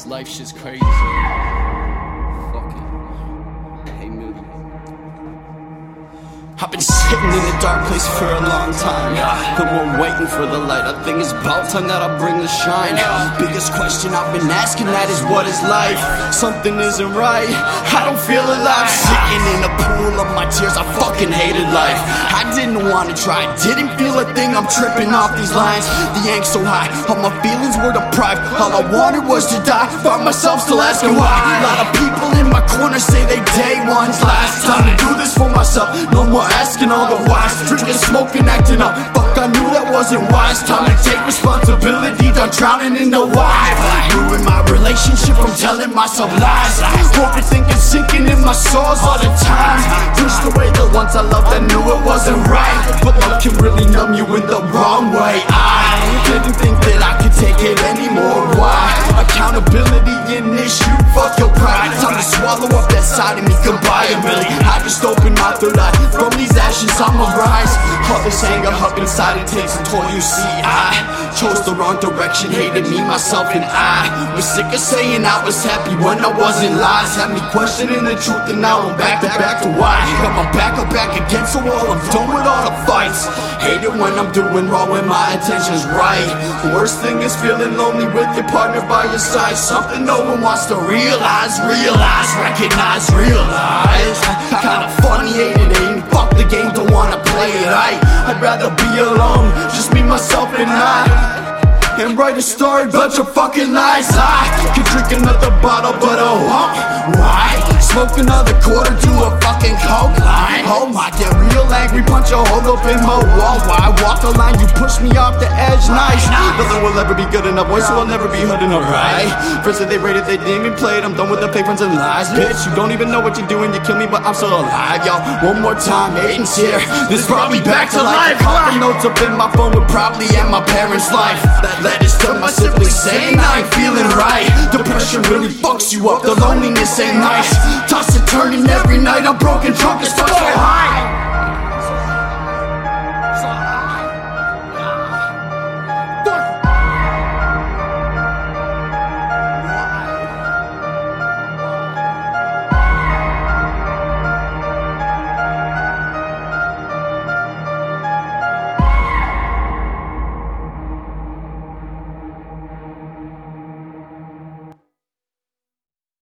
This life shit's crazy. Fuck it. Hey, Millie. I've been sitting in a dark place for a long time. The one waiting for the light. I think it's about time that I bring the shine. Biggest question I've been asking, that is, what is life? Something isn't right, I don't feel alive. Sitting in a pool of my tears, I fucking hated life. I didn't want to try, didn't feel a thing. I'm tripping off these lines. The angst so high, all my feelings were deprived. All I wanted was to die, found myself still asking why. A lot of people in my corner say they day one's last. Time to do this for myself, no more asking all the whys. Drinking, smoking, acting up, fuck, I knew that wasn't wise. Time to take responsibility, done drowning in the why. Ruin my relationship from telling myself lies. Overthinking, sinking in my soul all the time. Pushed away the ones I loved, I knew it wasn't right. But love can really numb you in the wrong way. I didn't think that I could take it anymore. Why? Accountability an issue, fuck your pride. Time to swallow up that side of me, goodbye Millie. I just opened my third eye, from these ashes I'ma rise. All this anger up inside, it takes a toll. You see, I chose the wrong direction, hated me, myself, and I was sick of saying I was happy when I wasn't. Lies had me questioning the truth, and now I'm back to why. Got my back up back against the wall, I'm done with all the fights. Hate it when I'm doing wrong when my intention's right. The worst thing is feeling lonely with your partner by your side. Something no one wants to realize, recognize, realize. Kinda funny, hating, fuck the game, don't wanna play it right. I'd rather be alone, just me, myself, and I. And write a story about your fucking lies. I could drink another bottle, but I won't. Why? Smoke another quarter to a fucking coke line. Oh my, get real angry, punch a hole up in my wall. Why walk a line, you push me off the edge, nice. Nothing will ever be good enough, boy, so I'll never be hood enough, right? First that they rated, they didn't even play it. I'm done with the fake friends and lies, bitch. You don't even know what you're doing, you kill me, but I'm still alive, y'all. One more time, hating's here. This brought me back to life. The notes up in my phone would probably end my parents' life. That letters to my siblings saying I ain't feeling right. Depression really fucks you up, the loneliness ain't nice. Toss and turning every night, I'm broken, drunk as fuck, so high.